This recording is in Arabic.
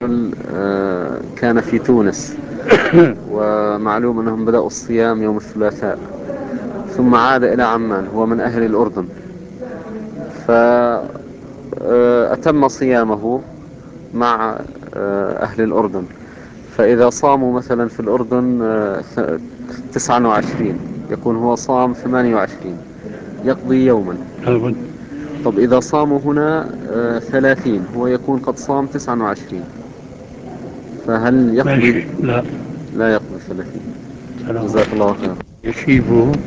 كان في تونس. ومعلوم أنهم بدأوا الصيام يوم الثلاثاء، ثم عاد إلى عمان. هو من أهل الأردن، فأتم صيامه مع أهل الأردن. فإذا صاموا مثلا في الأردن 29، يكون هو صام 28، يقضي يوما. طب إذا صاموا هنا 30، هو يكون قد صام 29، فهل يقضي؟ ماشي. لا، لا يقضي 30. سلام. جزاك الله خير. يشيبه